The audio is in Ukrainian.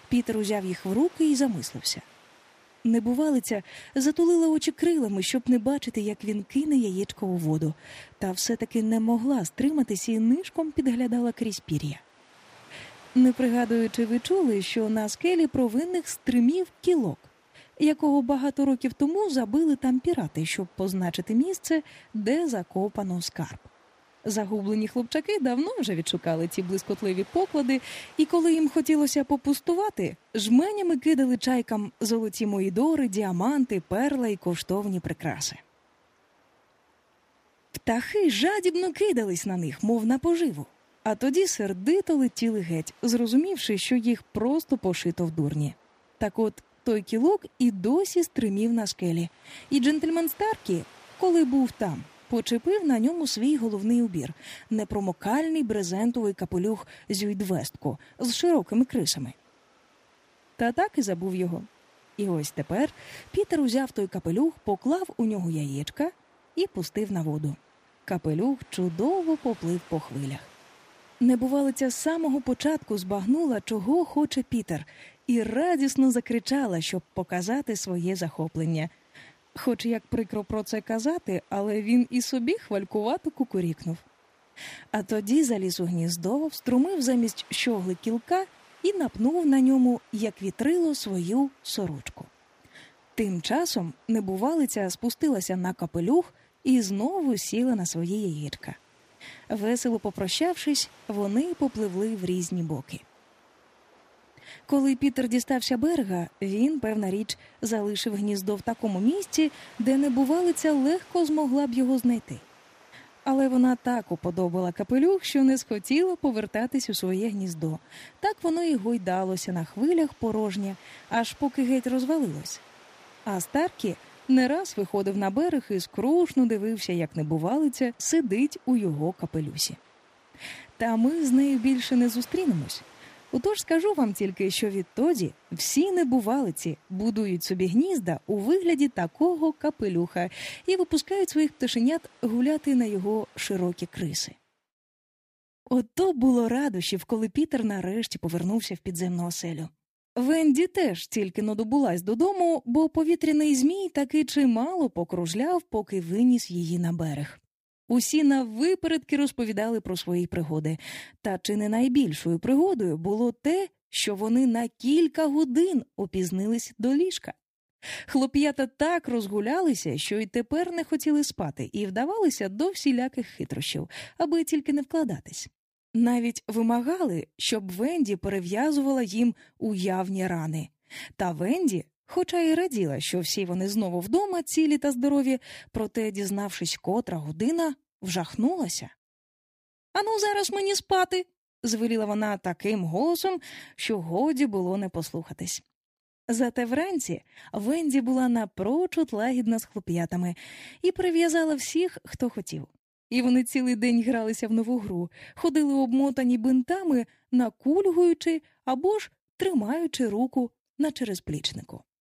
Пітер узяв їх в руки і замислився. Небувалиця затулила очі крилами, щоб не бачити, як він кине яєчко у воду, та все-таки не могла стриматись і нишком підглядала крізь пір'я. Не пригадую, чи ви чули, що на скелі провинних стримів кілок, якого багато років тому забили там пірати, щоб позначити місце, де закопано скарб. Загублені хлопчаки давно вже відшукали ці блискотливі поклади, і коли їм хотілося попустувати, жменями кидали чайкам золоті моїдори, діаманти, перла і коштовні прикраси. Птахи жадібно кидались на них, мов на поживу, а тоді сердито летіли геть, зрозумівши, що їх просто пошито в дурні. Так от, той кілок і досі стримів на скелі, і джентльмен Старкі, коли був там, почепив на ньому свій головний убір – непромокальний брезентовий капелюх зюйдвестку з широкими крисами. Та так і забув його. І ось тепер Пітер узяв той капелюх, поклав у нього яєчка і пустив на воду. Капелюх чудово поплив по хвилях. Небувалиця з самого початку збагнула, чого хоче Пітер, і радісно закричала, щоб показати своє захоплення. Хоч як прикро про це казати, але він і собі хвалькувато кукурікнув. А тоді заліз у гніздо, вструмив замість щогли кілка і напнув на ньому, як вітрило, свою сорочку. Тим часом небувалиця спустилася на капелюх і знову сіла на своє яєчка. Весело попрощавшись, вони попливли в різні боки. Коли Пітер дістався берега, він, певна річ, залишив гніздо в такому місці, де небувалиця легко змогла б його знайти. Але вона так уподобала капелюх, що не схотіла повертатись у своє гніздо. Так воно і гойдалося на хвилях порожнє, аж поки геть розвалилось. А Старкі не раз виходив на берег і скрушно дивився, як небувалиця сидить у його капелюсі. Та ми з нею більше не зустрінемось. Отож скажу вам тільки, що відтоді всі небувалиці будують собі гнізда у вигляді такого капелюха і випускають своїх пташенят гуляти на його широкі криси. Ото було радощів, коли Пітер нарешті повернувся в підземну оселю. Венді теж тільки-но добулась додому, бо повітряний змій таки чимало покружляв, поки виніс її на берег. Усі наввипередки розповідали про свої пригоди. Та чи не найбільшою пригодою було те, що вони на кілька годин опізнились до ліжка. Хлоп'ята так розгулялися, що й тепер не хотіли спати і вдавалися до всіляких хитрощів, аби тільки не вкладатись. Навіть вимагали, щоб Венді перев'язувала їм уявні рани. Та Венді, хоча й раділа, що всі вони знову вдома, цілі та здорові, проте, дізнавшись, котра година, вжахнулася. «Ану зараз мені спати!» – звеліла вона таким голосом, що годі було не послухатись. Зате вранці Венді була напрочуд лагідна з хлоп'ятами і прив'язала всіх, хто хотів. І вони цілий день гралися в нову гру, ходили обмотані бинтами, накульгуючи або ж тримаючи руку на черезплічнику.